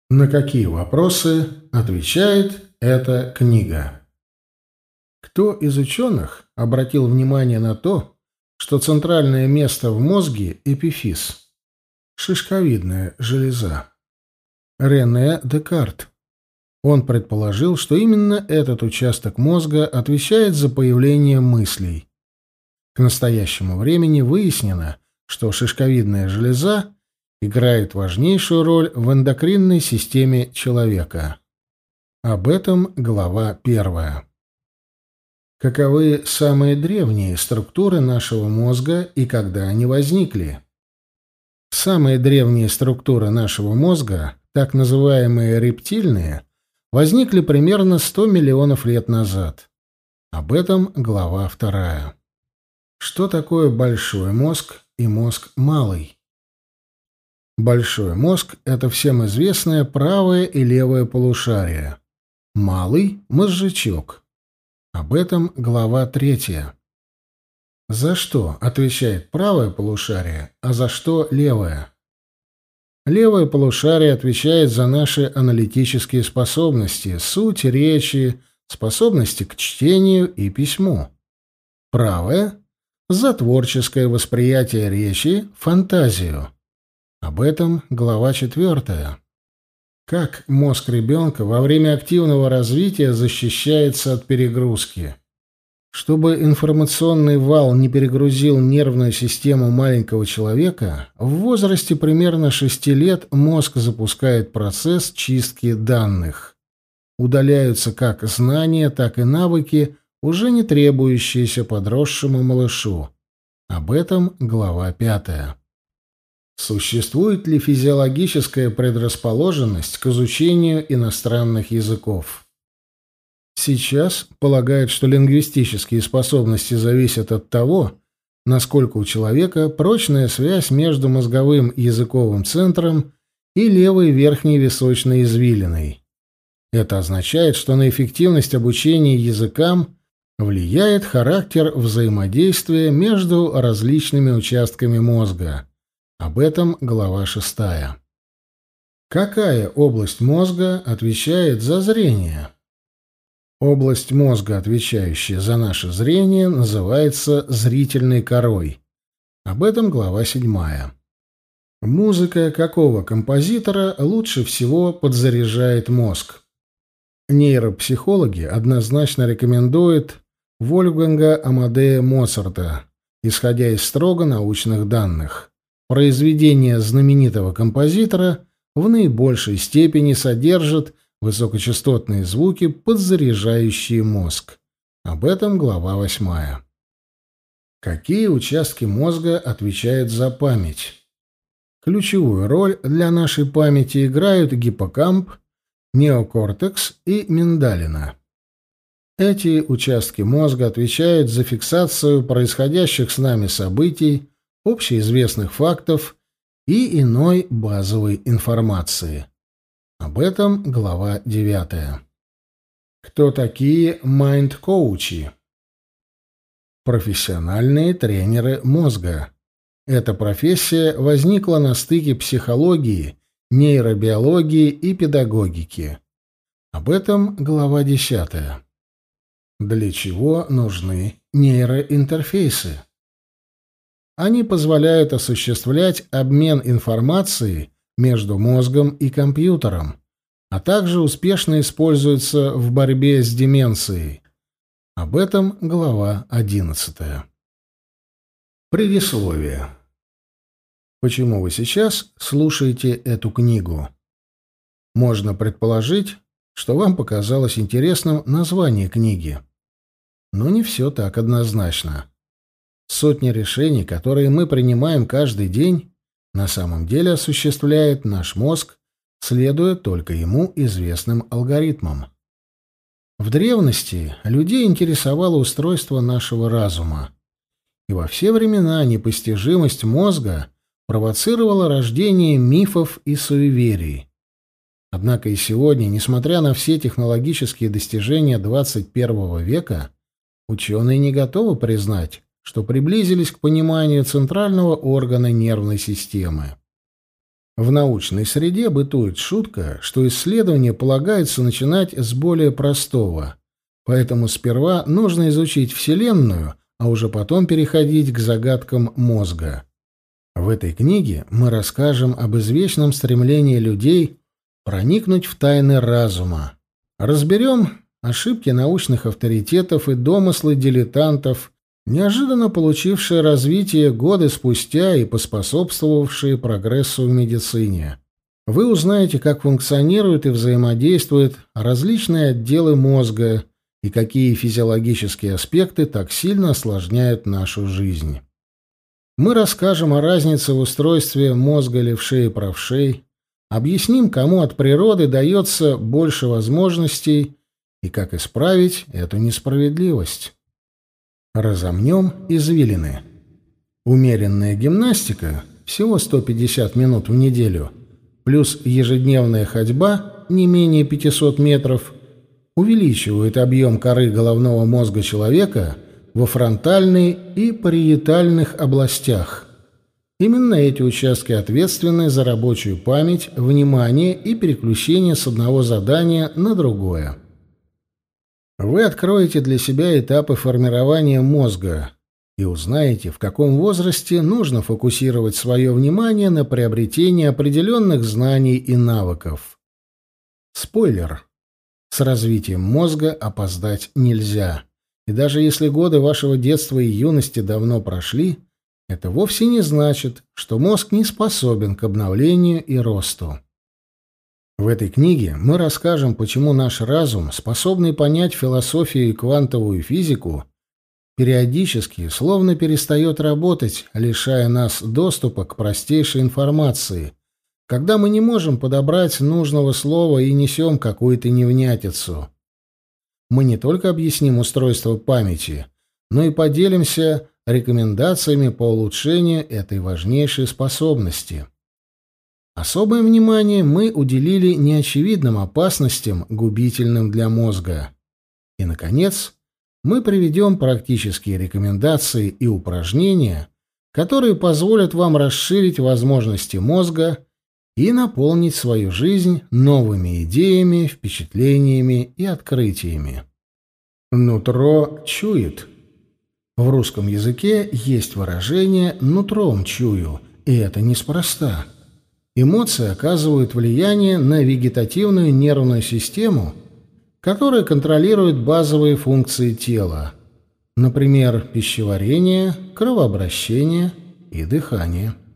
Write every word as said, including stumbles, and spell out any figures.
На какие вопросы отвечает эта книга? Кто из ученых обратил внимание на то, что центральное место в мозге — эпифиз, шишковидная железа? Рене Декарт. Он предположил, что именно этот участок мозга отвечает за появление мыслей. К настоящему времени выяснено, что шишковидная железа играет важнейшую роль в эндокринной системе человека. Об этом глава первая. Каковы самые древние структуры нашего мозга и когда они возникли? Самые древние структуры нашего мозга, так называемые рептильные, возникли примерно сто миллионов лет назад. Об этом глава вторая. Что такое большой мозг и мозг малый? Большой мозг — это всем известное правое и левое полушария. Малый — мозжечок. Об этом глава третья. За что отвечает правое полушарие, а за что левое? Левое полушарие отвечает за наши аналитические способности, суть речи, способности к чтению и письму. Правое — за творческое восприятие речи, фантазию. Об этом глава четвертая. Как мозг ребенка во время активного развития защищается от перегрузки? Чтобы информационный вал не перегрузил нервную систему маленького человека, в возрасте примерно шести лет мозг запускает процесс чистки данных. Удаляются как знания, так и навыки, уже не требующиеся подросшему малышу. Об этом глава пятая. Существует ли физиологическая предрасположенность к изучению иностранных языков? Сейчас полагают, что лингвистические способности зависят от того, насколько у человека прочная связь между мозговым языковым центром и левой верхней височной извилиной. Это означает, что на эффективность обучения языкам влияет характер взаимодействия между различными участками мозга. Об этом глава шестая. Какая область мозга отвечает за зрение? Область мозга, отвечающая за наше зрение, называется зрительной корой. Об этом глава седьмая. Музыка какого композитора лучше всего подзаряжает мозг? Нейропсихологи однозначно рекомендуют Вольфганга Амадея Моцарта, исходя из строго научных данных. Произведения знаменитого композитора в наибольшей степени содержат высокочастотные звуки, подзаряжающие мозг. Об этом глава восьмая. Какие участки мозга отвечают за память? Ключевую роль для нашей памяти играют гиппокамп, неокортекс и миндалина. Эти участки мозга отвечают за фиксацию происходящих с нами событий, общеизвестных фактов и иной базовой информации. Об этом глава девятая. Кто такие майнд-коучи? Профессиональные тренеры мозга. Эта профессия возникла на стыке психологии, нейробиологии и педагогики. Об этом глава десятая. Для чего нужны нейроинтерфейсы? Они позволяют осуществлять обмен информацией между мозгом и компьютером, а также успешно используются в борьбе с деменцией. Об этом глава одиннадцатая. Предисловие. Почему вы сейчас слушаете эту книгу? Можно предположить, что вам показалось интересным название книги. Но не все так однозначно. Сотни решений, которые мы принимаем каждый день, на самом деле осуществляет наш мозг, следуя только ему известным алгоритмам. В древности людей интересовало устройство нашего разума, и во все времена непостижимость мозга провоцировала рождение мифов и суеверий. Однако и сегодня, несмотря на все технологические достижения двадцать первого века, ученые не готовы признать, что приблизились к пониманию центрального органа нервной системы. В научной среде бытует шутка, что исследование полагается начинать с более простого, поэтому сперва нужно изучить Вселенную, а уже потом переходить к загадкам мозга. В этой книге мы расскажем об извечном стремлении людей проникнуть в тайны разума. Разберем ошибки научных авторитетов и домыслы дилетантов, неожиданно получившие развитие годы спустя и поспособствовавшие прогрессу в медицине. Вы узнаете, как функционируют и взаимодействуют различные отделы мозга и какие физиологические аспекты так сильно осложняют нашу жизнь. Мы расскажем о разнице в устройстве мозга левшей и правшей, объясним, кому от природы дается больше возможностей и как исправить эту несправедливость. Разомнем извилины. Умеренная гимнастика, всего сто пятьдесят минут в неделю, плюс ежедневная ходьба не менее пятьсот метров, увеличивают объем коры головного мозга человека во фронтальной и париетальных областях. Именно эти участки ответственны за рабочую память, внимание и переключение с одного задания на другое. Вы откроете для себя этапы формирования мозга и узнаете, в каком возрасте нужно фокусировать свое внимание на приобретении определенных знаний и навыков. Спойлер. С развитием мозга опоздать нельзя. И даже если годы вашего детства и юности давно прошли, это вовсе не значит, что мозг не способен к обновлению и росту. В этой книге мы расскажем, почему наш разум, способный понять философию и квантовую физику, периодически словно перестает работать, лишая нас доступа к простейшей информации, когда мы не можем подобрать нужного слова и несем какую-то невнятицу. Мы не только объясним устройство памяти, но и поделимся рекомендациями по улучшению этой важнейшей способности. Особое внимание мы уделили неочевидным опасностям, губительным для мозга. И, наконец, мы приведем практические рекомендации и упражнения, которые позволят вам расширить возможности мозга и наполнить свою жизнь новыми идеями, впечатлениями и открытиями. Нутро чует. В русском языке есть выражение «нутром чую», и это неспроста. Эмоции оказывают влияние на вегетативную нервную систему, которая контролирует базовые функции тела, например, пищеварение, кровообращение и дыхание.